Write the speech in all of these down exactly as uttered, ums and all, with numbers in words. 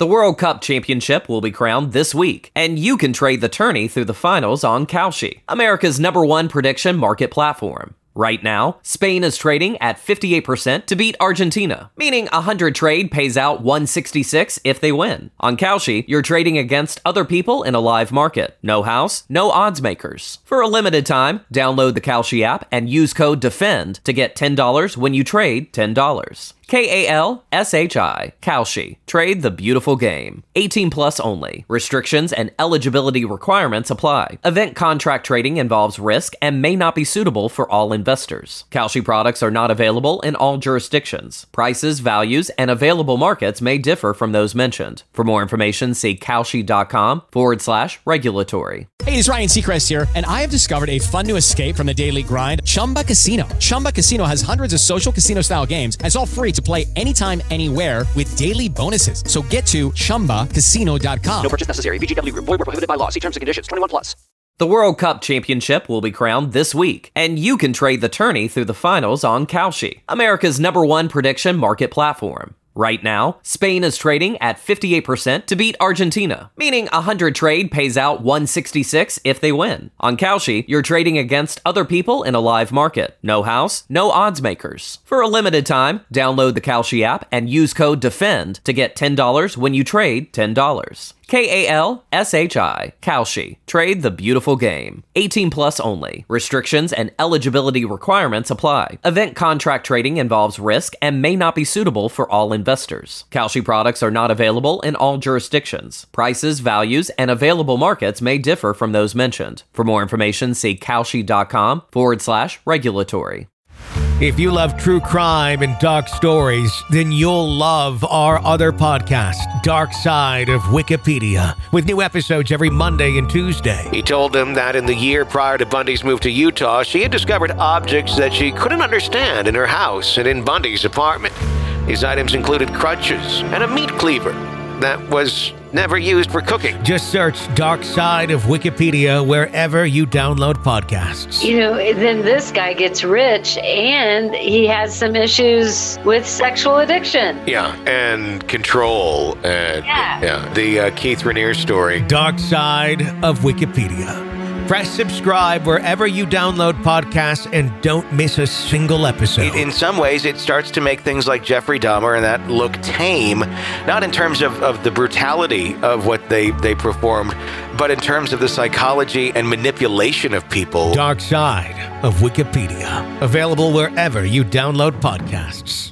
The World Cup Championship will be crowned this week, and you can trade the tourney through the finals on Kalshi, America's number one prediction market platform. Right now, Spain is trading at fifty-eight percent to beat Argentina, meaning a one hundred trade pays out one sixty-six if they win. On Kalshi, you're trading against other people in a live market. No house, no odds makers. For a limited time, download the Kalshi app and use code DEFEND to get ten dollars when you trade ten dollars. K A L S H I, Kalshi. Trade the beautiful game. eighteen plus only. Restrictions and eligibility requirements apply. Event contract trading involves risk and may not be suitable for all investors. Kalshi products are not available in all jurisdictions. Prices, values, and available markets may differ from those mentioned. For more information, see Kalshi.com forward slash regulatory. Hey, it's Ryan Seacrest here, and I have discovered a fun new escape from the daily grind, Chumba Casino. Chumba Casino has hundreds of social casino-style games, and it's all free to play anytime, anywhere with daily bonuses. So get to Chumba Casino dot com. No purchase necessary. V G W Group. Void where prohibited by law. See terms and conditions. twenty-one plus. The World Cup Championship will be crowned this week, and you can trade the tourney through the finals on Kalshi, America's number one prediction market platform. Right now, Spain is trading at fifty-eight percent to beat Argentina, meaning a one hundred trade pays out one sixty-six if they win. On Kalshi, you're trading against other people in a live market. No house, no odds makers. For a limited time, download the Kalshi app and use code DEFEND to get ten dollars when you trade ten dollars. K A L S H I, Kalshi. Trade the beautiful game. eighteen plus only. Restrictions and eligibility requirements apply. Event contract trading involves risk and may not be suitable for all investors. Kalshi products are not available in all jurisdictions. Prices, values, and available markets may differ from those mentioned. For more information, see Kalshi.com forward slash regulatory. If you love true crime and dark stories, then you'll love our other podcast, Dark Side of Wikipedia, with new episodes every Monday and Tuesday. He told them that in the year prior to Bundy's move to Utah, she had discovered objects that she couldn't understand in her house and in Bundy's apartment. These items included crutches and a meat cleaver that was never used for cooking. Just search Dark Side of Wikipedia wherever you download podcasts. You know, then this guy gets rich and he has some issues with sexual addiction. Yeah, and control. And yeah. yeah the uh, Keith Raniere story. Dark Side of Wikipedia. Press subscribe wherever you download podcasts and don't miss a single episode. In some ways, it starts to make things like Jeffrey Dahmer and that look tame, not in terms of, of the brutality of what they, they performed, but in terms of the psychology and manipulation of people. Dark Side of Wikipedia. Available wherever you download podcasts.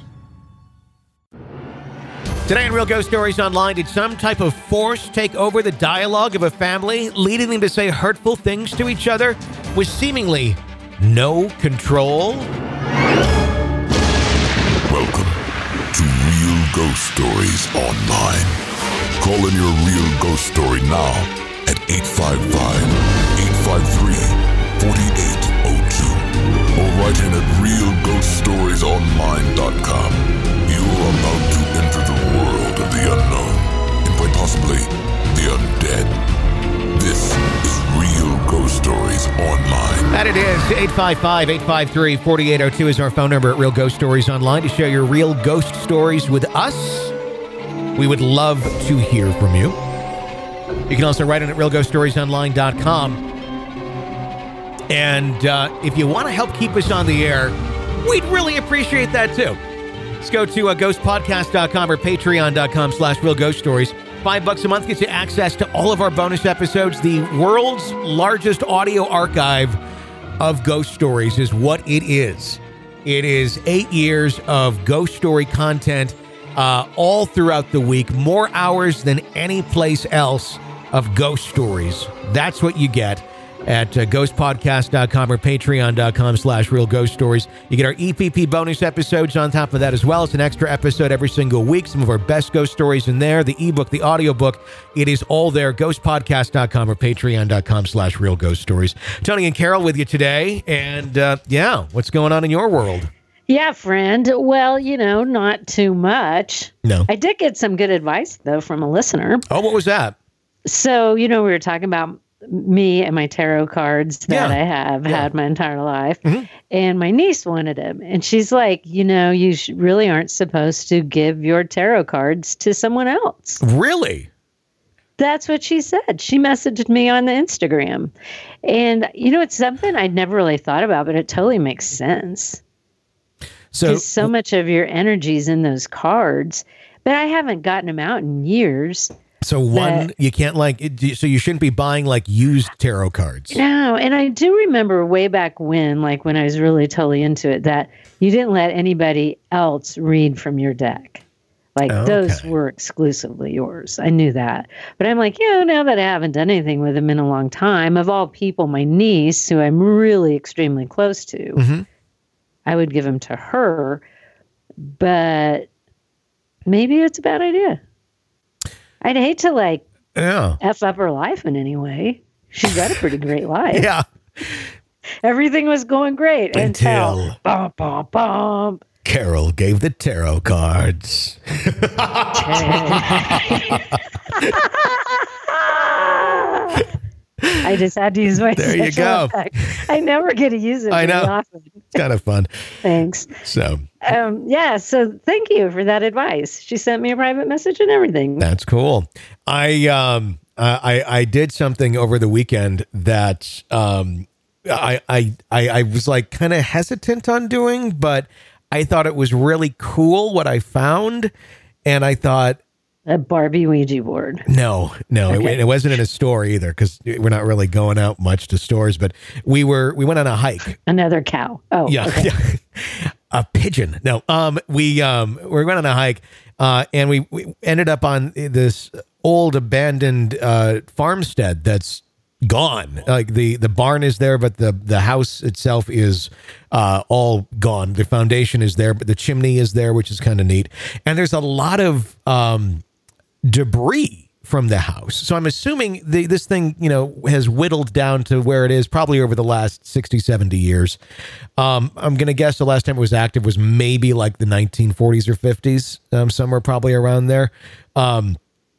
Today on Real Ghost Stories Online, did some type of force take over the dialogue of a family, leading them to say hurtful things to each other with seemingly no control? Welcome to Real Ghost Stories Online. Call in your real ghost story now at eight five five, eight five three, four eight zero two or write in at real ghost stories online dot com. You are about to enter the world of the unknown and quite possibly the undead. This is Real Ghost Stories Online. And it is eight five five, eight five three, four eight zero two is our phone number at Real Ghost Stories Online to share your real ghost stories with us. We would love to hear from you. You can also write in at real ghost stories online dot com. And uh, if you want to help keep us on the air, we'd really appreciate that too. Let's go to uh, ghost podcast dot com or patreon dot com slash real ghost stories. Five bucks a month gets you access to all of our bonus episodes. The world's largest audio archive of ghost stories is what it is. It is eight years of ghost story content uh, all throughout the week. More hours than any place else of ghost stories. That's what you get at uh, ghost podcast dot com or patreon dot com slash real ghost stories. You get our E P P bonus episodes on top of that as well. It's an extra episode every single week. Some of our best ghost stories in there. The ebook, the audiobook, it is all there. ghost podcast dot com or patreon dot com slash real ghost stories. Tony and Carol with you today. And uh, yeah, what's going on in your world? Yeah, friend. Well, you know, not too much. No. I did get some good advice, though, from a listener. Oh, what was that? So, you know, we were talking about me and my tarot cards that Yeah. I have Yeah. had my entire life. Mhm. And my niece wanted them. And she's like, you know, you sh- really aren't supposed to give your tarot cards to someone else. Really? That's what she said. She messaged me on the Instagram. And, you know, it's something I'd never really thought about, but it totally makes sense. So, Because so much of your energy's in those cards. But I haven't gotten them out in years. so one, that- you can't like, it- so you shouldn't be buying like used tarot cards. No, and I do remember way back when, like when I was really totally into it, that you didn't let anybody else read from your deck. Like those Okay. were exclusively yours. I knew that. But I'm like, you know, now that I haven't done anything with them in a long time, of all people, my niece, who I'm really extremely close to, Mhm. I would give them to her. But maybe it's a bad idea. I'd hate to like Yeah. F up her life in any way. She's got a pretty great life. Yeah. Everything was going great until, Until- bum, bum, bum. Carol gave the tarot cards. I just had to use my There you special go. effect. I never get to use it I very know. often. It's kind of fun. Thanks. So Um, yeah, so thank you for that advice. She sent me a private message and everything. that's cool. I um uh, I I did something over the weekend that um I I I, I was like kind of hesitant on doing, but I thought it was really cool what I found, and I thought A Barbie Ouija board. no, no, Okay. it, it wasn't in a store either because we're not really going out much to stores. But we were we went on a hike. Another cow. Oh, Yeah, okay. yeah. A pigeon. No, um, we um, we went on a hike, uh, and we, we ended up on this old abandoned uh, farmstead that's gone. Like the the barn is there, but the the house itself is uh, all gone. The foundation is there, but the chimney is there, which is kind of neat. And there's a lot of um, debris from the house. So I'm assuming the, this thing, you know, has whittled down to where it is probably over the last sixty, seventy years. Um, I'm going to guess the last time it was active was maybe like the nineteen forties or fifties, um, somewhere probably around there. Um,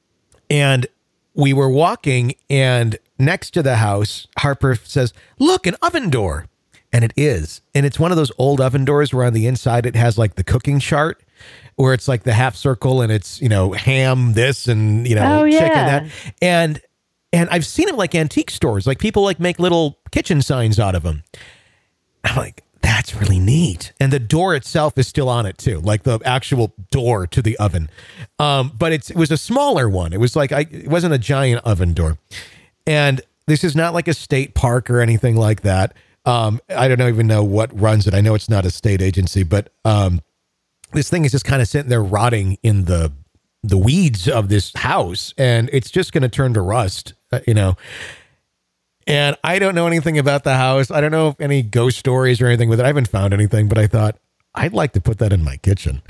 and we were walking, and next to the house, Harper says, "Look, an oven door." And it is. And it's one of those old oven doors where on the inside it has like the cooking chart, where it's like the half circle and it's, you know, ham this and, you know, Oh, chicken yeah. that. And and I've seen them like antique stores. Like people like make little kitchen signs out of them. I'm like, that's really neat. And the door itself is still on it too, like the actual door to the oven. Um, but it's it was a smaller one. It was like I it wasn't a giant oven door. And this is not like a state park or anything like that. Um, I don't even know what runs it. I know it's not a state agency, but um, this thing is just kind of sitting there rotting in the the weeds of this house, and it's just going to turn to rust, uh, you know. And I don't know anything about the house. I don't know if any ghost stories or anything with it. I haven't found anything, but I thought I'd like to put that in my kitchen.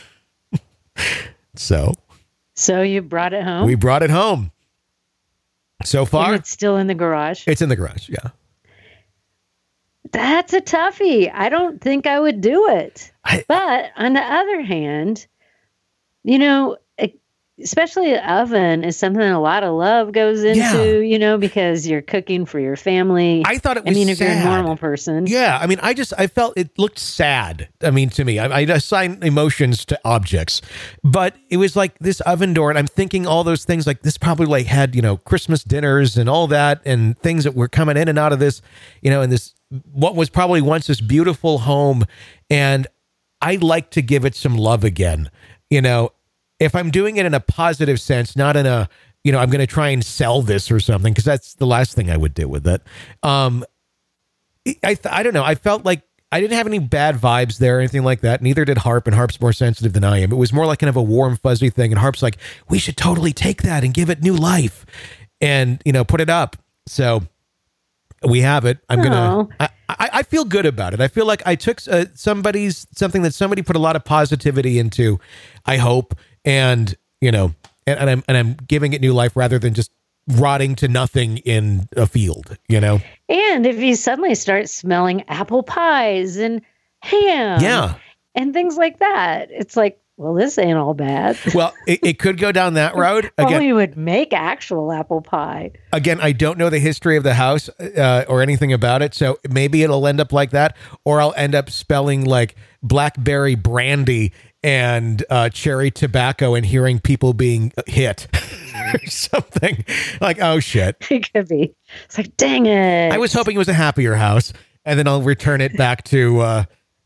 So So you brought it home? we brought it home. So And far, it's still in the garage? it's in the garage. Yeah. That's a toughie. I don't think I would do it. I- but on the other hand, you know, e- especially an oven is something a lot of love goes into, Yeah. you know, because you're cooking for your family. I thought it I was mean, if you're a sad. normal person. Yeah, I mean, I just I felt it looked sad. I mean, to me, I, I assign emotions to objects, but it was like this oven door, and I'm thinking all those things. Like this probably like had you know Christmas dinners and all that, and things that were coming in and out of this, you know, in this what was probably once this beautiful home, and I'd like to give it some love again. You know, if I'm doing it in a positive sense, not in a you know I'm going to try and sell this or something, because that's the last thing I would do with it. Um, I th- I don't know. I felt like I didn't have any bad vibes there or anything like that. Neither did Harp, and Harp's more sensitive than I am. It was more like kind of a warm, fuzzy thing. And Harp's like, we should totally take that and give it new life and, you know, put it up. So we have it. I'm going Aw. to, I, I I feel good about it. I feel like I took uh, somebody's, something that somebody put a lot of positivity into, I hope. And, you know, and, and I'm, and I'm giving it new life rather than just rotting to nothing in a field, you know? And if you suddenly start smelling apple pies and ham Yeah. and things like that, it's like, well, this ain't all bad. Well, it, it could go down that road. Or Again, we would make actual apple pie. again, I don't know the history of the house uh, or anything about it, so maybe it'll end up like that, or I'll end up spelling like blackberry brandy and uh, cherry tobacco and hearing people being hit or something. Like, oh, shit. It could be. It's like, dang it. I was hoping it was a happier house, and then I'll return it back to uh,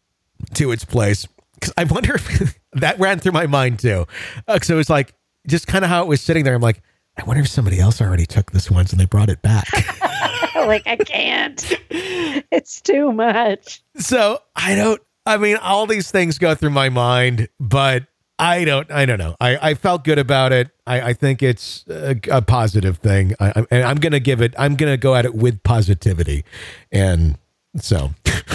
to its place. Because I wonder if that ran through my mind too. Uh, so it was like, just kind of how it was sitting there. I'm like, I wonder if somebody else already took this once and they brought it back. Like, I can't. It's too much. So I don't, I mean, all these things go through my mind, but I don't, I don't know. I, I felt good about it. I, I think it's a, a positive thing. I, I, and I'm going to give it, I'm going to go at it with positivity. And so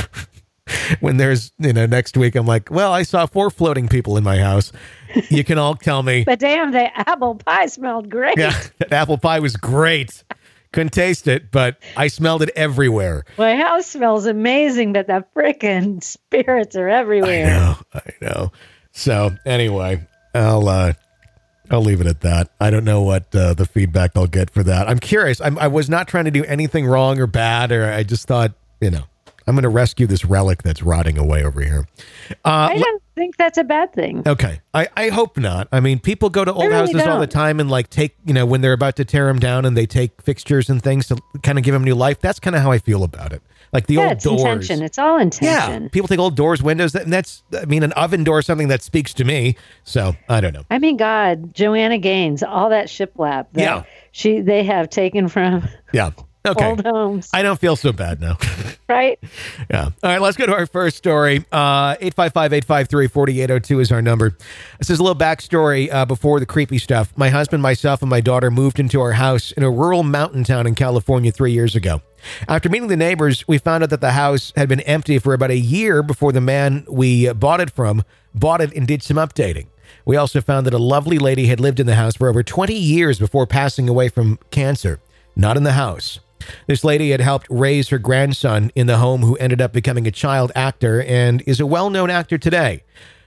when there's, you know, next week, I'm like, well, I saw four floating people in my house. You can all tell me. But damn, the apple pie smelled great. Yeah, that apple pie was great. Couldn't taste it, but I smelled it everywhere. My house smells amazing, but the frickin' spirits are everywhere. I know, I know. So anyway, I'll uh, I'll leave it at that. I don't know what uh, the feedback I'll get for that. I'm curious. I'm, I was not trying to do anything wrong or bad, or I just thought, you know, I'm going to rescue this relic that's rotting away over here. Uh, I don't think that's a bad thing. Okay. I, I hope not. I mean, people go to old really houses all the don't. time and like take, you know, when they're about to tear them down and they take fixtures and things to kind of give them new life. That's kind of how I feel about it. Like the Yeah, old it's doors. intention. It's all intention. Yeah. People take old doors, windows, that, and that's, I mean, an oven door is something that speaks to me. So I don't know. I mean, God, Joanna Gaines, all that shiplap that Yeah. she they have taken from Yeah. Okay. old homes, I don't feel so bad now. right? Yeah. All right, let's go to our first story. Uh, eight five five, eight five three, four eight zero two is our number. This is a little backstory uh, before the creepy stuff. My husband, myself, and my daughter moved into our house in a rural mountain town in California three years ago. After meeting the neighbors, we found out that the house had been empty for about a year before the man we bought it from bought it and did some updating. We also found that a lovely lady had lived in the house for over twenty years before passing away from cancer, not in the house. This lady had helped raise her grandson in the home, who ended up becoming a child actor and is a well-known actor today.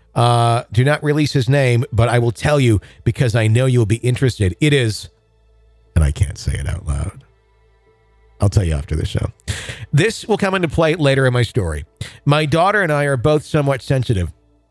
Uh, do not release his name, but I will tell you because I know you'll be interested. It is, and I can't say it out loud. I'll tell you after the show. This will come into play later in my story. My daughter and I are both somewhat sensitive.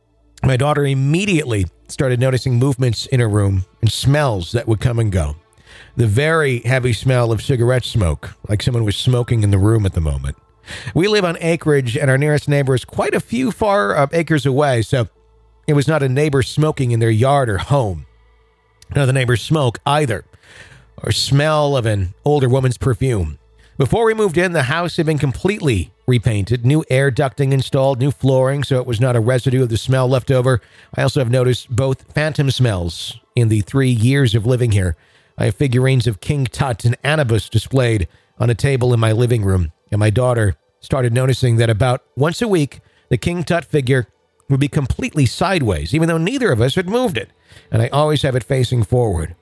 My daughter immediately started noticing movements in her room and smells that would come and go. The very heavy smell of cigarette smoke, like someone was smoking in the room at the moment. We live on acreage, and our nearest neighbor is quite a few far uh, acres away, so it was not a neighbor smoking in their yard or home. None of the neighbors smoke either, or smell of an older woman's perfume. Before we moved in, the house had been completely repainted, new air ducting installed, new flooring, so it was not a residue of the smell left over. I also have noticed both phantom smells in the three years of living here. I have figurines of King Tut and Anubis displayed on a table in my living room, and my daughter started noticing that about once a week, the King Tut figure would be completely sideways, even though neither of us had moved it, and I always have it facing forward.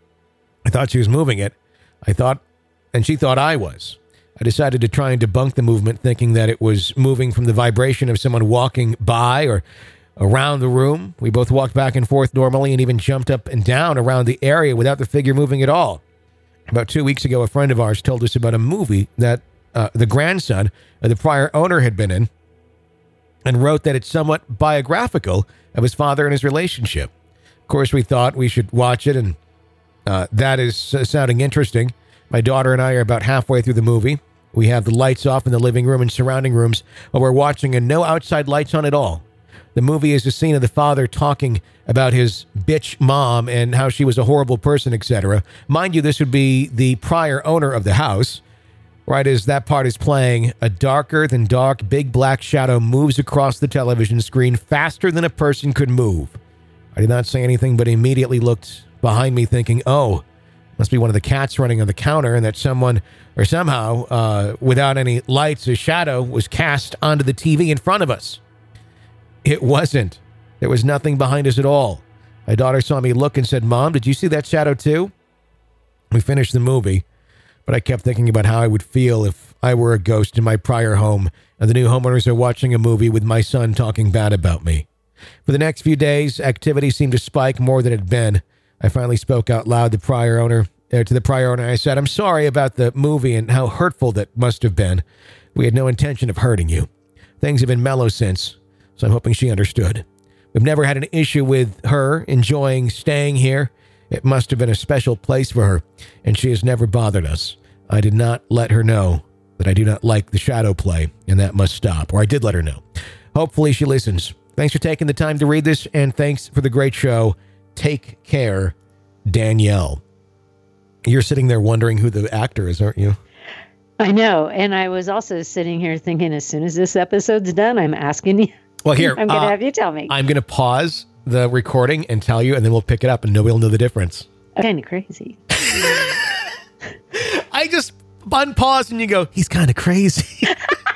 I thought she was moving it. I thought, and she thought I was. I decided to try and debunk the movement, thinking that it was moving from the vibration of someone walking by or around the room. We both walked back and forth normally and even jumped up and down around the area without the figure moving at all. About two weeks ago, a friend of ours told us about a movie that uh, the grandson of the prior owner had been in, and wrote that it's somewhat biographical of his father and his relationship. Of course, we thought we should watch it, and uh, that is uh, sounding interesting. My daughter and I are about halfway through the movie. We have the lights off in the living room and surrounding rooms while we're watching, and no outside lights on at all. The movie is a scene of the father talking about his bitch mom and how she was a horrible person, et cetera. Mind you, this would be the prior owner of the house. Right as that part is playing, a darker than dark big black shadow moves across the television screen faster than a person could move. I did not say anything, but immediately looked behind me thinking, oh, must be one of the cats running on the counter, and that someone or somehow, uh, without any lights, a shadow was cast onto the T V in front of us. It wasn't. There was nothing behind us at all. My daughter saw me look and said, Mom, did you see that shadow too? We finished the movie, but I kept thinking about how I would feel if I were a ghost in my prior home and the new homeowners are watching a movie with my son talking bad about me. For the next few days, activity seemed to spike more than it had been. I finally spoke out loud the prior owner, uh, to the prior owner. I said, I'm sorry about the movie and how hurtful that must have been. We had no intention of hurting you. Things have been mellow since, so I'm hoping she understood. We've never had an issue with her enjoying staying here. It must have been a special place for her, and she has never bothered us. I did not let her know that I do not like the shadow play, and that must stop. Or I did let her know. Hopefully she listens. Thanks for taking the time to read this, and thanks for the great show. Take care, Danielle. You're sitting there wondering who the actor is, aren't you? I know, and I was also sitting here thinking, as soon as this episode's done, I'm asking you. Well, here. I'm going to uh, have you tell me. I'm going to pause the recording and tell you, and then we'll pick it up, and nobody will know the difference. Kind of crazy. I just unpause, and you go, he's kind of crazy.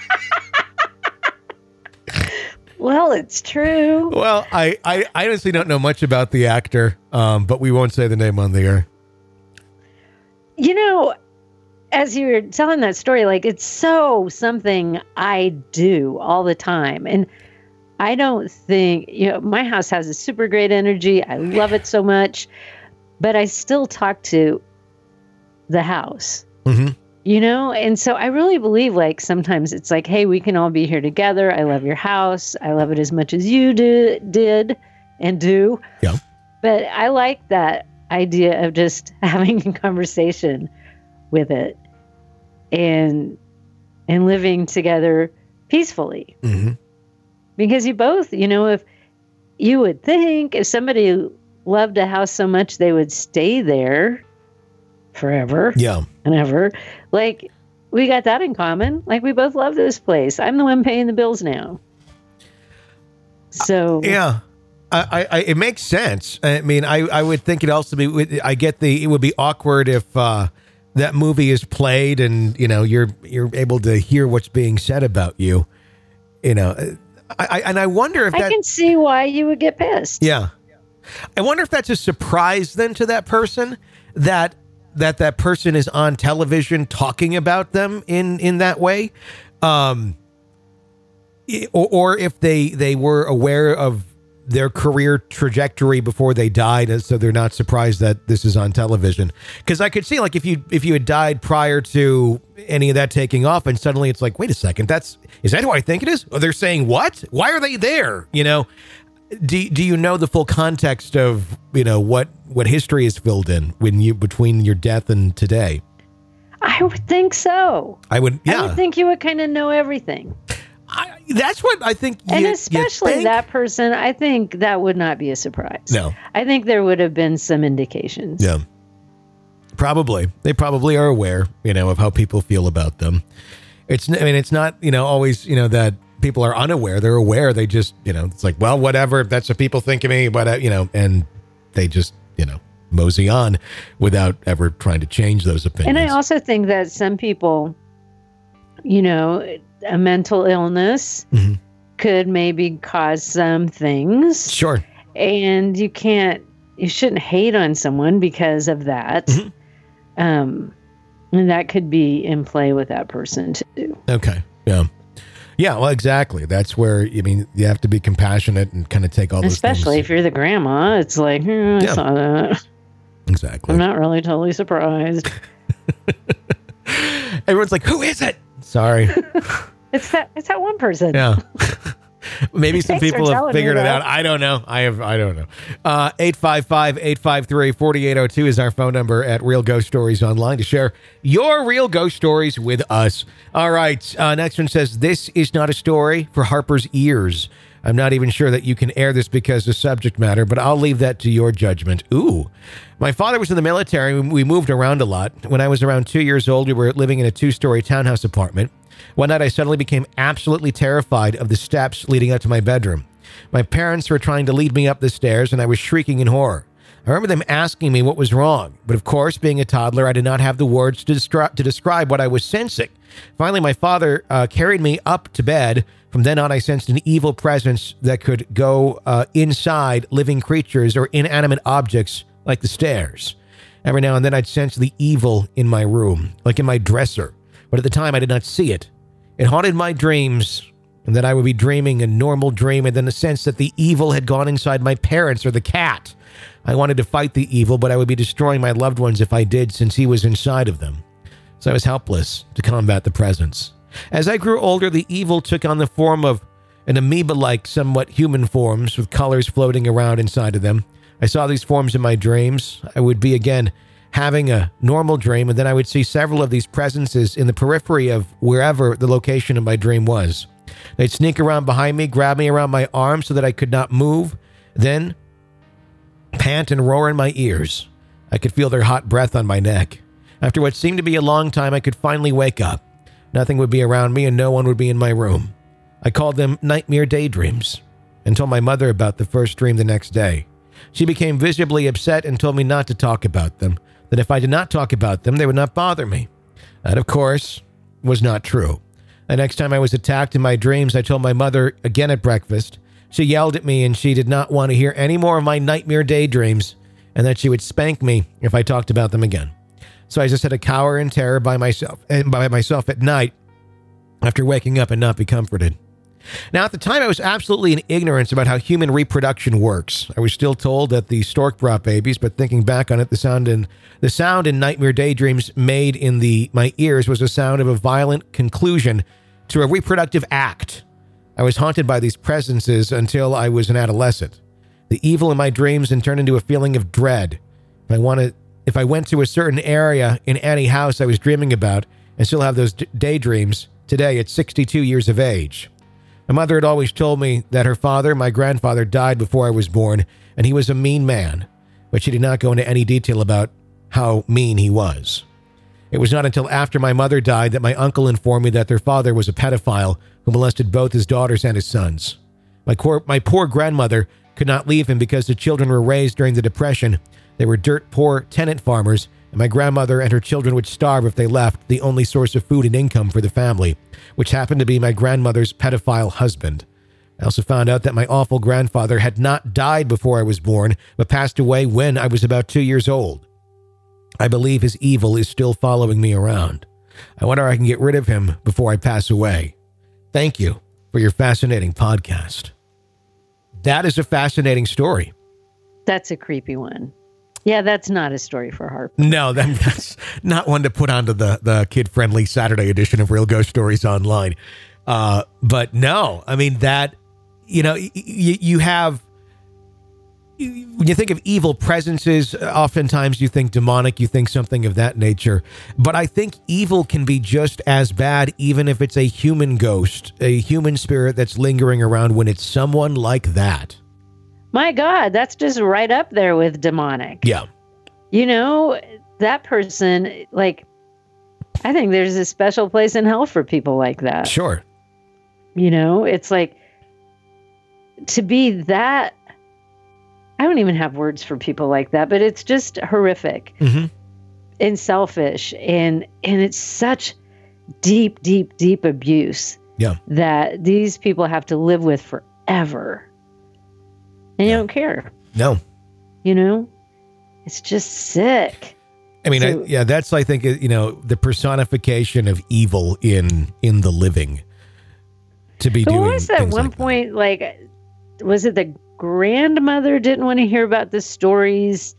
Well, it's true. Well, I, I, I honestly don't know much about the actor, um, but we won't say the name on the air. You know, as you were telling that story, like, it's so something I do all the time. And I don't think, you know, my house has a super great energy. I love it so much, but I still talk to the house, Mm-hmm. you know? And so I really believe, like, sometimes it's like, hey, we can all be here together. I love your house. I love it as much as you do, did and do. Yeah. But I like that idea of just having a conversation with it and and living together peacefully. Mm-hmm. Because you both, you know, if you would think if somebody loved a house so much they would stay there forever Yeah. and ever. Like, we got that in common. Like, we both love this place. I'm the one paying the bills now. So Yeah. I, I, it makes sense. I mean, I, I would think it also be, I get the, it would be awkward if uh, that movie is played and, you know, you're, you're able to hear what's being said about you, you know, I, I and I wonder if I that, can see why you would get pissed. yeah, I wonder if that's a surprise then to that person that, that that person is on television talking about them in, in that way. Um, or, or if they, they were aware of their career trajectory before they died, and so they're not surprised that this is on television. Because I could see, like, if you if you had died prior to any of that taking off, and suddenly it's like, wait a second, that's is that who I think it is? Oh, they're saying what? Why are they there? You know, do do you know the full context of, you know, what what history is filled in when you between your death and today? I would think so. I would, yeah. I would think you would kind of know everything. I, that's what I think. You, And you especially think? that person, I think that would not be a surprise. No. I think there would have been some indications. Yeah. Probably. They probably are aware, you know, of how people feel about them. It's, I mean, it's not, you know, always, you know, that people are unaware. They're aware. They just, you know, it's like, well, whatever. If that's what people think of me, but, you know, and they just, you know, mosey on without ever trying to change those opinions. And I also think that some people, you know, a mental illness mm-hmm. could maybe cause some things. Sure. And you can't, you shouldn't hate on someone because of that. Mm-hmm. Um, and that could be in play with that person too. Okay. Yeah. Yeah. Well, exactly. That's where, I mean, you have to be compassionate and kind of take all those Especially things. if you're the grandma, it's like, hmm, I Yeah. saw that. Exactly. I'm not really totally surprised. Everyone's like, who is it? Sorry. It's that, it's that one person. Yeah. Maybe some Thanks for people have telling me figured it that. out. I don't know. I have. I don't know. Uh, eight five five, eight five three, four eight zero two is our phone number at Real Ghost Stories Online to share your real ghost stories with us. All right. Uh, next one says, this is not a story for Harper's ears. I'm not even sure that you can air this because of subject matter, but I'll leave that to your judgment. Ooh. My father was in the military. We moved around a lot. When I was around two years old, we were living in a two-story townhouse apartment. One night, I suddenly became absolutely terrified of the steps leading up to my bedroom. My parents were trying to lead me up the stairs, and I was shrieking in horror. I remember them asking me what was wrong, but of course, being a toddler, I did not have the words to, destri- to describe what I was sensing. Finally, my father uh, carried me up to bed. From then on, I sensed an evil presence that could go uh, inside living creatures or inanimate objects like the stairs. Every now and then, I'd sense the evil in my room, like in my dresser. But at the time, I did not see it. It haunted my dreams and that I would be dreaming a normal dream, and then the sense that the evil had gone inside my parents or the cat. I wanted to fight the evil, but I would be destroying my loved ones if I did, since he was inside of them. So I was helpless to combat the presence. As I grew older, the evil took on the form of an amoeba-like, somewhat human forms with colors floating around inside of them. I saw these forms in my dreams. I would be, again, having a normal dream, and then I would see several of these presences in the periphery of wherever the location of my dream was. They'd sneak around behind me, grab me around my arm so that I could not move, then pant and roar in my ears. I could feel their hot breath on my neck. After what seemed to be a long time, I could finally wake up. Nothing would be around me and no one would be in my room. I called them nightmare daydreams and told my mother about the first dream the next day. She became visibly upset and told me not to talk about them, that if I did not talk about them, they would not bother me. That, of course, was not true. The next time I was attacked in my dreams, I told my mother again at breakfast. She yelled at me and she did not want to hear any more of my nightmare daydreams and that she would spank me if I talked about them again. So I just had to cower in terror by myself and by myself at night after waking up and not be comforted. Now, at the time, I was absolutely in ignorance about how human reproduction works. I was still told that the stork brought babies, but thinking back on it, the sound in the sound in nightmare daydreams made in the my ears was a sound of a violent conclusion to a reproductive act. I was haunted by these presences until I was an adolescent. The evil in my dreams then turned into a feeling of dread. If I wanted, if I went to a certain area in any house I was dreaming about and still have those d- daydreams today at sixty-two years of age. My mother had always told me that her father, my grandfather, died before I was born, and he was a mean man, but she did not go into any detail about how mean he was. It was not until after my mother died that my uncle informed me that their father was a pedophile who molested both his daughters and his sons. My, cor- my poor grandmother could not leave him because the children were raised during the Depression. They were dirt poor tenant farmers, and my grandmother and her children would starve if they left the only source of food and income for the family, which happened to be my grandmother's pedophile husband. I also found out that my awful grandfather had not died before I was born, but passed away when I was about two years old. I believe his evil is still following me around. I wonder if I can get rid of him before I pass away. Thank you for your fascinating podcast. That is a fascinating story. That's a creepy one. Yeah, that's not a story for Harper. No, that, that's not one to put onto the, the kid-friendly Saturday edition of Real Ghost Stories Online. Uh, but no, I mean, that, you know, y- y- you have, when you think of evil presences, oftentimes you think demonic, you think something of that nature. But I think evil can be just as bad, even if it's a human ghost, a human spirit that's lingering around when it's someone like that. My God, that's just right up there with demonic. Yeah. You know, that person, like, I think there's a special place in hell for people like that. Sure. You know, it's like, to be that, I don't even have words for people like that, but it's just horrific mm-hmm. and selfish. And, and it's such deep, deep, deep abuse yeah. that these people have to live with forever. And you don't care. No. You know, it's just sick. I mean, So- I, yeah, that's, I think, you know, the personification of evil in in the living. To be But doing what was that things one like that. point, like, was it the grandmother didn't want to hear about the stories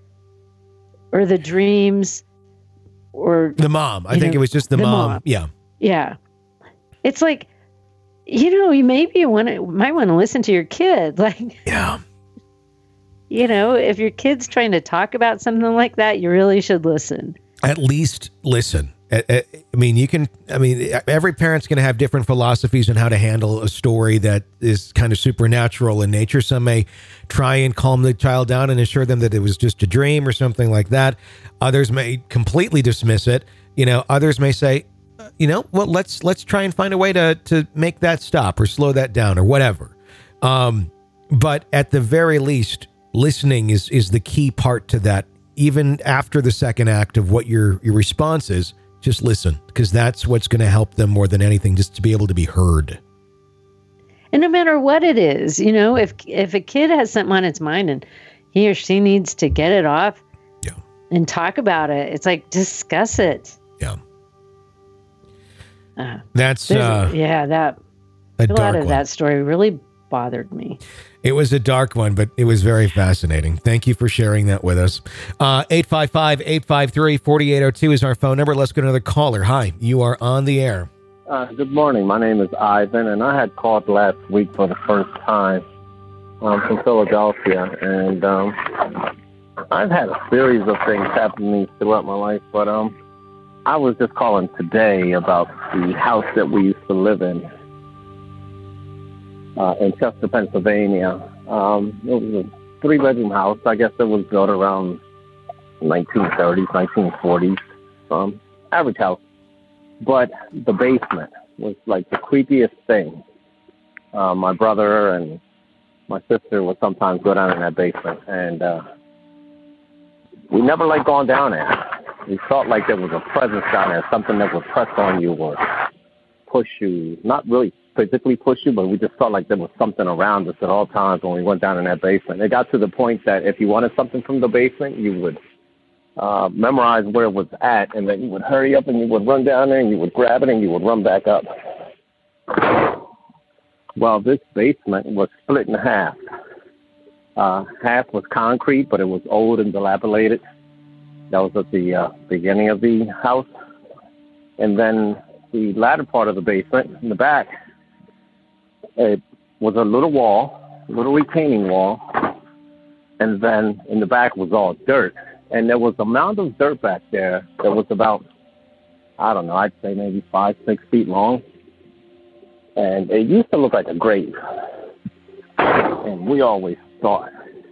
or the dreams or, The mom. I you think know, it was just the, the mom. mom. Yeah. yeah. It's like, you know, you maybe want to, might want to listen to your kid. Like, Yeah. you know, if your kid's trying to talk about something like that, you really should listen. At least listen. I, I I mean, you can, I mean, every parent's going to have different philosophies on how to handle a story that is kind of supernatural in nature. Some may try and calm the child down and assure them that it was just a dream or something like that. Others may completely dismiss it. You know, others may say, uh, you know, well, let's, let's try and find a way to, to make that stop or slow that down or whatever. Um, but at the very least, listening is, is the key part to that. Even after the second act of what your, your response is, just listen, because that's what's going to help them more than anything, just to be able to be heard. And no matter what it is, you know, if if a kid has something on its mind and he or she needs to get it off Yeah. and talk about it, it's like, discuss it. Yeah. Uh, That's, there's- uh, yeah, that A, A dark lot of one. that story really bothered me. It was a dark one, but it was very fascinating. Thank you for sharing that with us. Uh, eight five five, eight five three, four eight zero two is our phone number. Let's go to another caller. Hi, you are on the air. Uh, good morning. My name is Ivan, and I had called last week for the first time um, from Philadelphia. And um, I've had a series of things happen to me throughout my life, but um, I was just calling today about the house that we used to live in. Uh, in Chester, Pennsylvania. Um, it was a three-bedroom house. I guess it was built around nineteen thirties, nineteen forties. Um, average house. But the basement was like the creepiest thing. Uh, my brother and my sister would sometimes go down in that basement, and uh, we never liked going down there. We felt like there was a presence down there, something that would press on you or push you, not really physically push you, but we just felt like there was something around us at all times when we went down in that basement. It got to the point that if you wanted something from the basement, you would uh, memorize where it was at, and then you would hurry up and you would run down there and you would grab it and you would run back up. Well, this basement was split in half. Uh, half was concrete, but it was old and dilapidated. That was at the uh, beginning of the house. And then the latter part of the basement, in the back, it was a little wall, a little retaining wall, and then in the back was all dirt. And there was a mound of dirt back there that was about, I don't know, I'd say maybe five, six feet long. And it used to look like a grave. And we always thought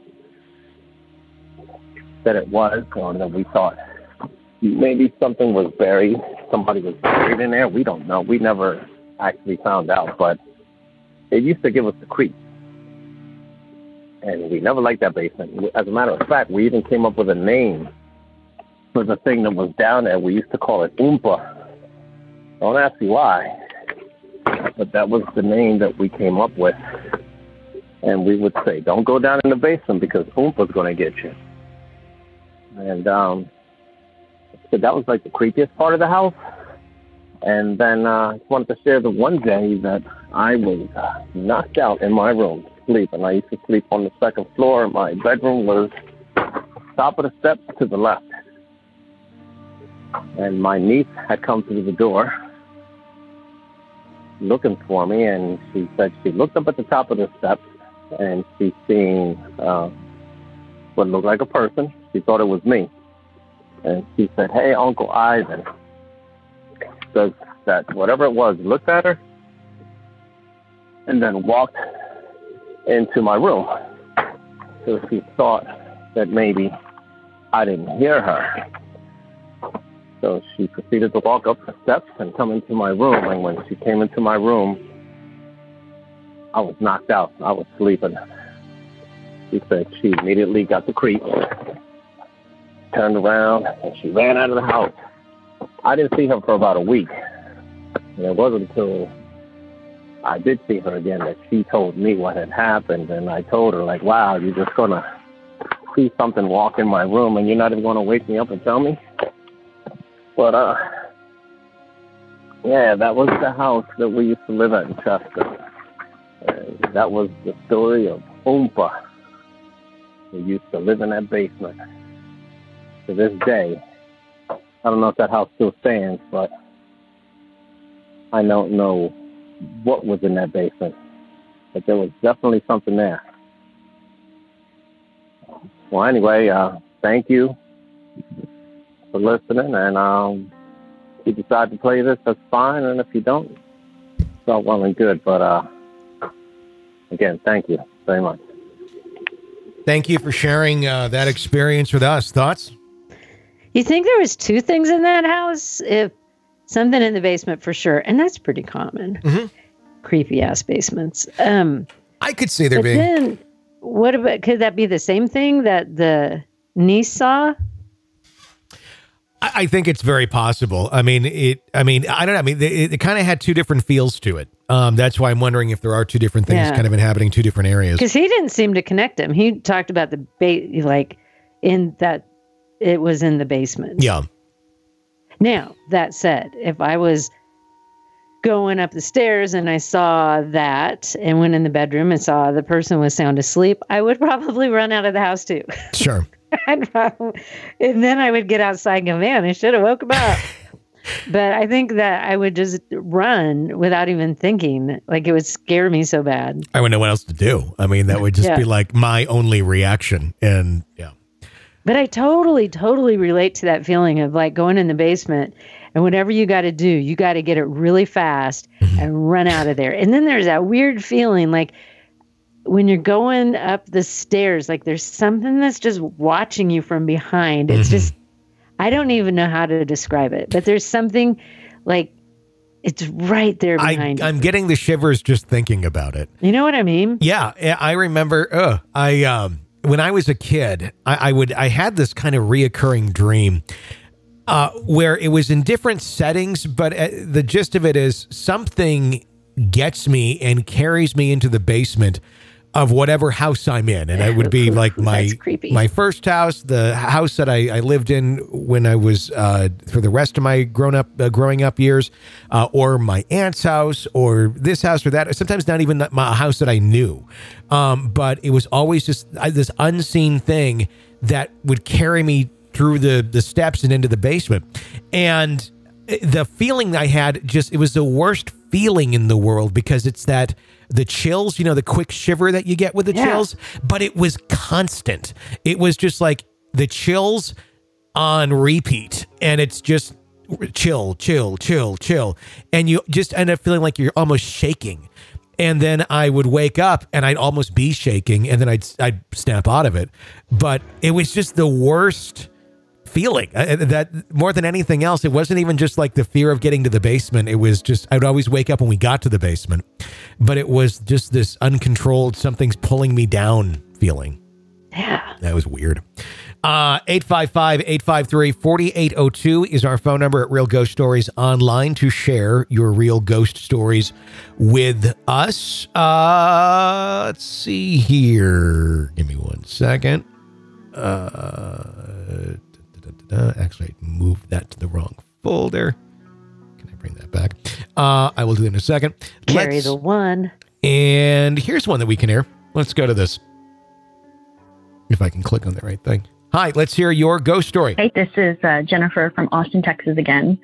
that it was, or that we thought maybe something was buried, somebody was buried in there. We don't know. We never actually found out, but it used to give us the creeps. And we never liked that basement. As a matter of fact, we even came up with a name for the thing that was down there. We used to call it Oompa. Don't ask me why, but that was the name that we came up with. And we would say, don't go down in the basement because Oompa's going to get you. And um, so that was like the creepiest part of the house. And then uh, I wanted to share the one day that I was uh, knocked out in my room, sleeping. I used to sleep on the second floor. My bedroom was top of the steps to the left. And my niece had come through the door looking for me, and she said she looked up at the top of the steps, and she seen uh, what looked like a person. She thought it was me. And she said, "Hey, Uncle Ivan." Says that whatever it was looked at her and then walked into my room. So she thought that maybe I didn't hear her. So she proceeded to walk up the steps and come into my room. And when she came into my room, I was knocked out. I was sleeping. She said she immediately got the creeps, turned around, and she ran out of the house. I didn't see her for about a week. And it wasn't until I did see her again that she told me what had happened. And I told her, like, wow, you're just going to see something walk in my room and you're not even going to wake me up and tell me? But, uh, yeah, that was the house that we used to live at in Chester. And that was the story of Oompa, who used to live in that basement. To this day, I don't know if that house still stands, but I don't know what was in that basement. But there was definitely something there. Well, anyway, uh, thank you for listening. And um, if you decide to play this, that's fine. And if you don't, it's all well and good. But uh, again, thank you very much. Thank you for sharing uh, that experience with us. Thoughts? You think there was two things in that house? If something in the basement for sure, and that's pretty common. Mm-hmm. Creepy ass basements. Um, I could see there but being. Then, what about? Could that be the same thing that the niece saw? I, I think it's very possible. I mean, it. I mean, I don't know. I mean, it, it kind of had two different feels to it. Um, that's why I'm wondering if there are two different things Yeah. kind of inhabiting two different areas. Because he didn't seem to connect them. He talked about the ba- like in that. It was in the basement. Yeah. Now, that said, if I was going up the stairs and I saw that and went in the bedroom and saw the person was sound asleep, I would probably run out of the house too. Sure. I'd probably, and then I would get outside and go, man, I should have woke him up. But I think that I would just run without even thinking. Like, it would scare me so bad. I wouldn't know what else to do. I mean, that would just Yeah. be like my only reaction. And yeah. But I totally, totally relate to that feeling of like going in the basement and whatever you got to do, you got to get it really fast and run out of there. And then there's that weird feeling like when you're going up the stairs, like there's something that's just watching you from behind. It's Mm-hmm. just, I don't even know how to describe it, but there's something like it's right there I, behind you. I'm getting the shivers just thinking about it. You know what I mean? Yeah. I remember, uh, I, um, when I was a kid, I, I would, I had this kind of reoccurring dream uh, where it was in different settings, but uh, the gist of it is something gets me and carries me into the basement of whatever house I'm in. And it would be like my, That's creepy. my first house, the house that I, I lived in when I was, uh, for the rest of my grown up, uh, growing up years, uh, or my aunt's house or this house or that, sometimes not even my house that I knew. Um, but it was always just uh, this unseen thing that would carry me through the, the steps and into the basement. And the feeling I had just, it was the worst feeling in the world because it's that, the chills, you know, the quick shiver that you get with the Yeah. chills, but it was constant. It was just like the chills on repeat, and it's just chill, chill, chill, chill. And you just end up feeling like you're almost shaking. And then I would wake up and I'd almost be shaking, and then I'd, I'd snap out of it. But it was just the worst feeling uh, that more than anything else. It wasn't even just like the fear of getting to the basement. It was just, I would always wake up when we got to the basement, but it was just this uncontrolled, something's pulling me down feeling. Yeah. That was weird. Uh, eight five five, eight five three, four eight zero two is our phone number at Real Ghost Stories Online to share your real ghost stories with us. Uh, let's see here. Give me one second. Uh, Uh, actually, I moved that to the wrong folder. Can I bring that back? Uh, I will do it in a second. Carry Let's- the one. And here's one that we can hear. Let's go to this. If I can click on the right thing. Hi, let's hear your ghost story. Hey, this is uh, Jennifer from Austin, Texas again.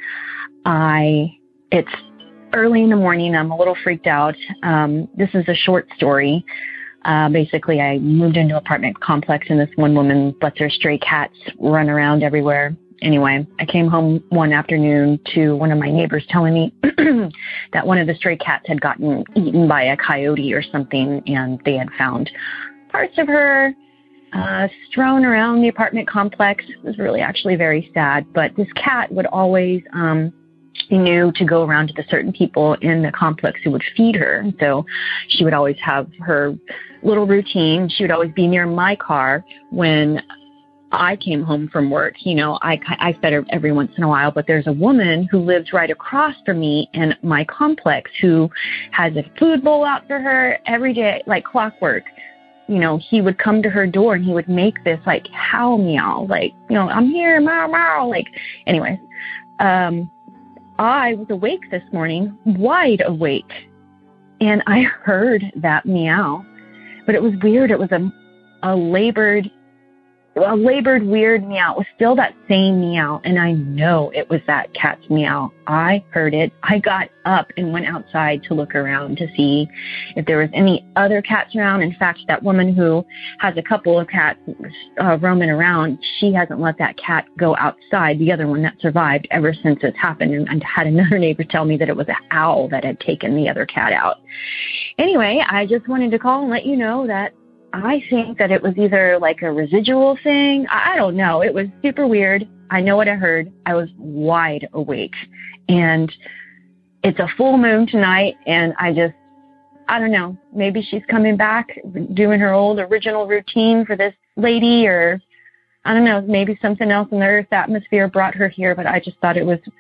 I, it's early in the morning. I'm a little freaked out. Um, this is a short story. Uh, basically, I moved into an apartment complex and this one woman lets her stray cats run around everywhere. Anyway, I came home one afternoon to one of my neighbors telling me that one of the stray cats had gotten eaten by a coyote or something, and they had found parts of her uh, strewn around the apartment complex. It was really actually very sad, but this cat would always... Um, She knew to go around to the certain people in the complex who would feed her. So she would always have her little routine. She would always be near my car when I came home from work. You know, I, I fed her every once in a while, but there's a woman who lives right across from me in my complex who has a food bowl out for her every day, like clockwork. You know, he would come to her door and he would make this like howl meow, like, you know, I'm here, meow, meow. Like, anyways, um, I was awake this morning, wide awake, and I heard that meow, but it was weird. It was a, a labored, a labored weird meow. It was still that same meow, and I know it was that cat's meow. I heard it. I got up and went outside to look around to see if there was any other cats around. In fact, that woman who has a couple of cats uh, roaming around, she hasn't let that cat go outside, the other one that survived, ever since it's happened. And I had another neighbor tell me that it was an owl that had taken the other cat out. Anyway, I just wanted to call and let you know that I think that it was either like a residual thing. I don't know. It was super weird. I know what I heard. I was wide awake. And it's a full moon tonight. And I just, I don't know. Maybe she's coming back, doing her old original routine for this lady, or I don't know, maybe something else in the Earth's atmosphere brought her here. But I just thought it was,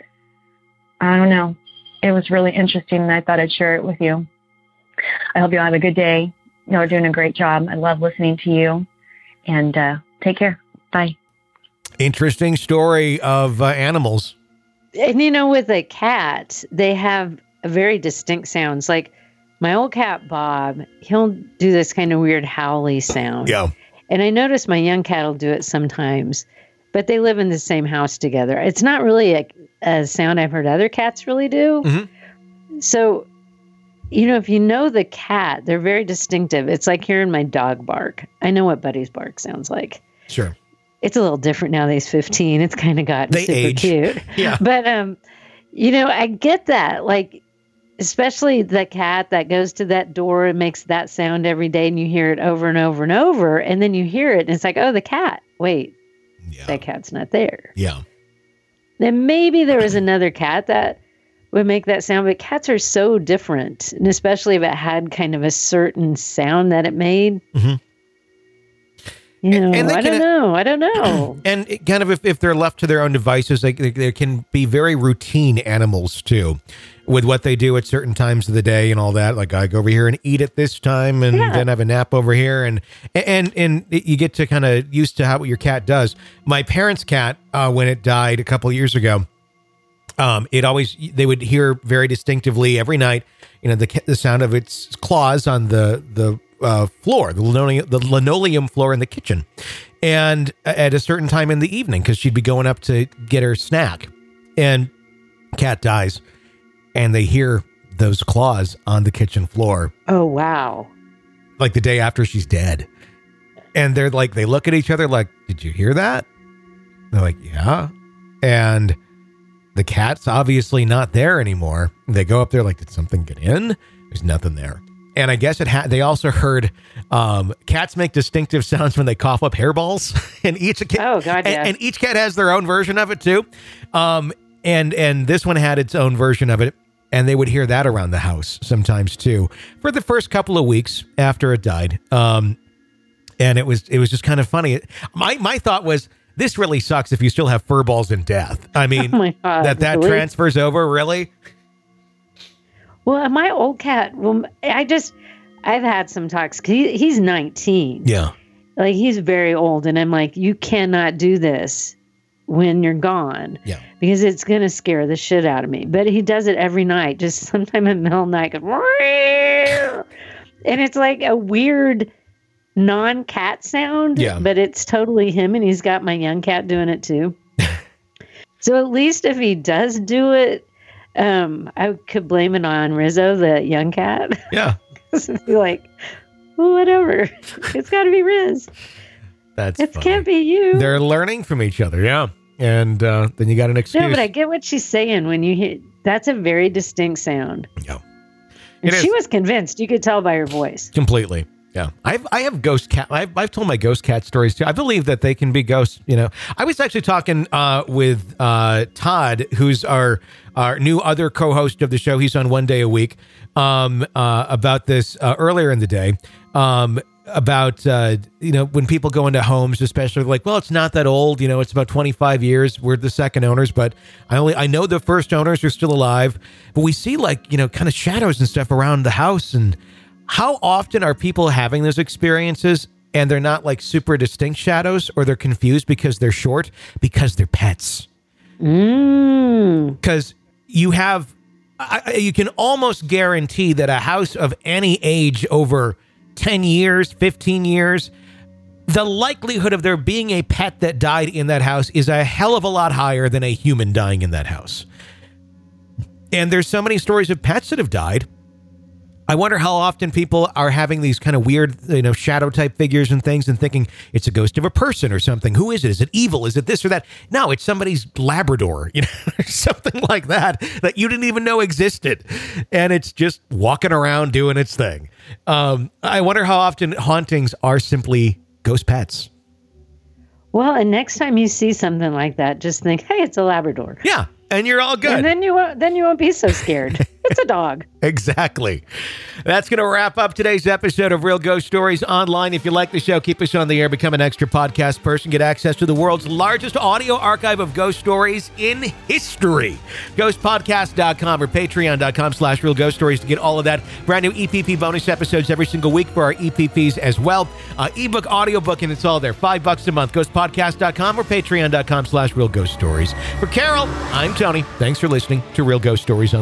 I don't know. It was really interesting. And I thought I'd share it with you. I hope you all have a good day. You're doing a great job. I love listening to you. And uh, take care. Bye. Interesting story of uh, animals. And you know, with a cat, they have a very distinct sounds. Like my old cat, Bob, he'll do this kind of weird howly sound. Yeah. And I notice my young cat will do it sometimes, but they live in the same house together. It's not really a, a sound I've heard other cats really do. Mm-hmm. So, you know, if you know the cat, they're very distinctive. It's like hearing my dog bark. I know what Buddy's bark sounds like. Sure. It's a little different now that he's fifteen. It's kind of gotten They super age. cute. Yeah. But, um, you know, I get that. Like, especially the cat that goes to that door and makes that sound every day and you hear it over and over and over. And then you hear it and it's like, oh, the cat. Wait, Yeah. that cat's not there. Yeah. Then maybe there was another cat that would make that sound, but cats are so different. And especially if it had kind of a certain sound that it made. Mm-hmm. You know, And they I can- don't know. I don't know. And it kind of if, if they're left to their own devices, like they, they can be very routine animals too, with what they do at certain times of the day and all that. Like I go over here and eat at this time, and Yeah. then have a nap over here, and and and you get to kind of used to how what your cat does. My parents' cat, uh, when it died a couple of years ago, um, it always they would hear very distinctively every night, you know, the the sound of its claws on the the. Uh, floor, the linoleum, the linoleum floor in the kitchen, and at a certain time in the evening, because she'd be going up to get her snack, and cat dies, and they hear those claws on the kitchen floor, Oh, wow. like the day after she's dead, and they're like, they look at each other like, "Did you hear that?" They're like, "Yeah," and the cat's obviously not there anymore. They go up there like, "Did something get in?" There's nothing there. And I guess it had. They also heard um, cats make distinctive sounds when they cough up hairballs, and each cat, Oh, God, yeah. and, and each cat has their own version of it too. Um, and and this one had its own version of it, and they would hear that around the house sometimes too for the first couple of weeks after it died. Um, and it was it was just kind of funny. My my thought was, this really sucks if you still have fur balls in death. I mean, Oh my God, that that really? transfers over, really? Well, my old cat, well, I just, I've had some talks. 'Cause He, he's nineteen. Yeah. Like, he's very old. And I'm like, you cannot do this when you're gone. Yeah. Because it's going to scare the shit out of me. But he does it every night, just sometime in the middle of the night. Goes, and it's like a weird non-cat sound. Yeah. But it's totally him. And he's got my young cat doing it too. So at least if he does do it, um, I could blame it on Rizzo, the young cat. Yeah. Be like, well, whatever. It's got to be Riz. That's It funny. can't be you. They're learning from each other, yeah. And uh, then you got an excuse. No, but I get what she's saying when you hear. That's a very distinct sound. Yeah. And It she is. was convinced. You could tell by her voice. Completely. Yeah. I've, I have ghost cat. I've, I've told my ghost cat stories too. I believe that they can be ghosts, you know. I was actually talking uh, with uh, Todd, who's our, our new other co-host of the show. He's on one day a week, um, uh, about this uh, earlier in the day, um, about, uh, you know, when people go into homes, especially like, well, it's not that old, you know, it's about twenty-five years. We're the second owners, but I only, I know the first owners are still alive, but we see like, you know, kind of shadows and stuff around the house. And how often are people having those experiences and they're not like super distinct shadows, or they're confused because they're short, because they're pets? Mm. Because you have, I, you can almost guarantee that a house of any age over ten years, fifteen years, the likelihood of there being a pet that died in that house is a hell of a lot higher than a human dying in that house. And there's so many stories of pets that have died. I wonder how often people are having these kind of weird, you know, shadow type figures and things and thinking it's a ghost of a person or something. Who is it? Is it evil? Is it this or that? No, it's somebody's Labrador, you know, or something like that, that you didn't even know existed. And it's just walking around doing its thing. Um, I wonder how often hauntings are simply ghost pets. Well, and next time you see something like that, just think, hey, it's a Labrador. Yeah. And you're all good. And then you won't, then you won't be so scared. It's a dog. Exactly. That's going to wrap up today's episode of Real Ghost Stories Online. If you like the show, keep us on the air, become an extra podcast person, get access to the world's largest audio archive of ghost stories in history. ghost podcast dot com or patreon.com slash real ghost stories to get all of that. Brand new E P P bonus episodes every single week for our E P Ps as well. Uh, ebook, audiobook, and it's all there. Five bucks a month. ghost podcast dot com or patreon.com slash real ghost stories. For Carol, I'm Tony. Thanks for listening to Real Ghost Stories Online.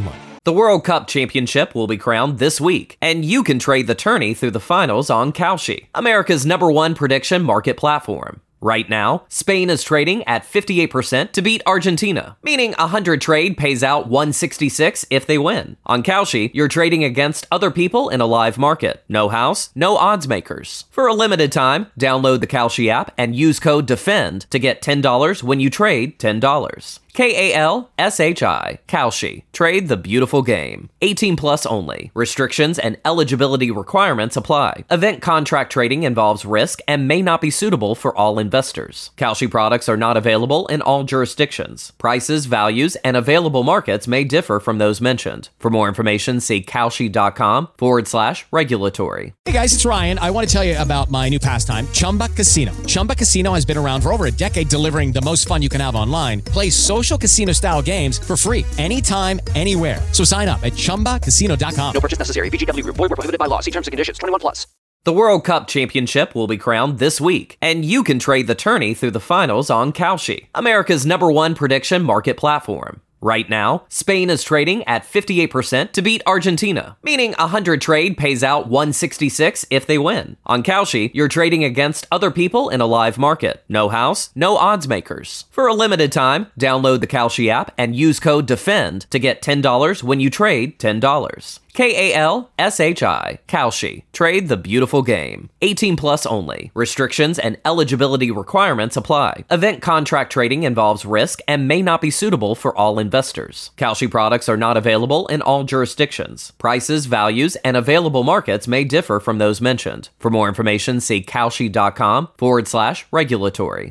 The World Cup Championship will be crowned this week, and you can trade the tourney through the finals on Kalshi, America's number one prediction market platform. Right now, Spain is trading at fifty-eight percent to beat Argentina, meaning a one hundred trade pays out one sixty-six if they win. On Kalshi, you're trading against other people in a live market. No house, no odds makers. For a limited time, download the Kalshi app and use code DEFEND to get ten dollars when you trade ten dollars. K A L S H I, Kalshi. Trade the beautiful game. eighteen plus only. Restrictions and eligibility requirements apply. Event contract trading involves risk and may not be suitable for all investors. Kalshi products are not available in all jurisdictions. Prices, values, and available markets may differ from those mentioned. For more information, see Kalshi.com forward slash regulatory. Hey guys, it's Ryan. I want to tell you about my new pastime, Chumba Casino. Chumba Casino has been around for over a decade, delivering the most fun you can have online. Play social casino style games for free anytime, anywhere. So sign up at chumba casino dot com. No purchase necessary. V G W Group. Void where prohibited by law. See terms and conditions. twenty-one plus. The World Cup Championship will be crowned this week, and you can trade the tourney through the finals on Kalshi, America's number one prediction market platform. Right now, Spain is trading at fifty-eight percent to beat Argentina, meaning a one hundred trade pays out one sixty-six if they win. On Kalshi, you're trading against other people in a live market. No house, no odds makers. For a limited time, download the Kalshi app and use code DEFEND to get ten dollars when you trade ten dollars. K A L S H I, Kalshi. Trade the beautiful game. eighteen plus only. Restrictions and eligibility requirements apply. Event contract trading involves risk and may not be suitable for all investors. Kalshi products are not available in all jurisdictions. Prices, values, and available markets may differ from those mentioned. For more information, see Kalshi.com forward slash regulatory.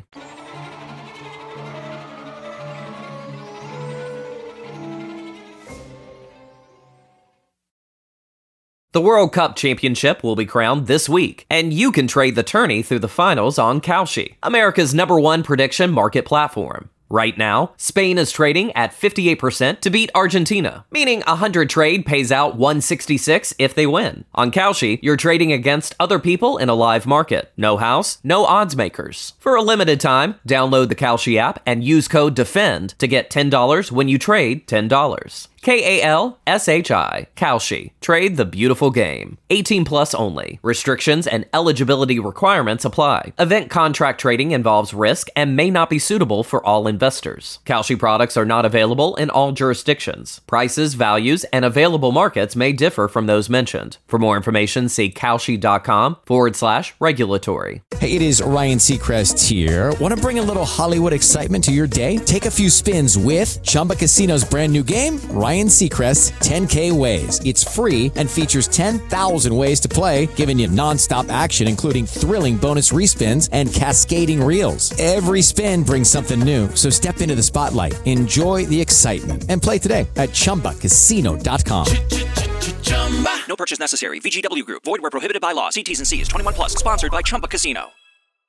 The World Cup Championship will be crowned this week, and you can trade the tourney through the finals on Kalshi, America's number one prediction market platform. Right now, Spain is trading at fifty-eight percent to beat Argentina, meaning a one hundred trade pays out one sixty-six if they win. On Kalshi, you're trading against other people in a live market. No house, no odds makers. For a limited time, download the Kalshi app and use code DEFEND to get ten dollars when you trade ten dollars. K A L S H I, Kalshi. Trade the beautiful game. eighteen plus only. Restrictions and eligibility requirements apply. Event contract trading involves risk and may not be suitable for all investors. Kalshi products are not available in all jurisdictions. Prices, values, and available markets may differ from those mentioned. For more information, see Kalshi.com forward slash regulatory. Hey, it is Ryan Seacrest here. Want to bring a little Hollywood excitement to your day? Take a few spins with Chumba Casino's brand new game, Ryan Seacrest's ten K Ways. It's free and features ten thousand ways to play, giving you nonstop action, including thrilling bonus respins and cascading reels. Every spin brings something new, so step into the spotlight, enjoy the excitement, and play today at chumba casino dot com. No purchase necessary. V G W Group. Void where prohibited by law. See T's and C's. twenty-one plus. Sponsored by Chumba Casino.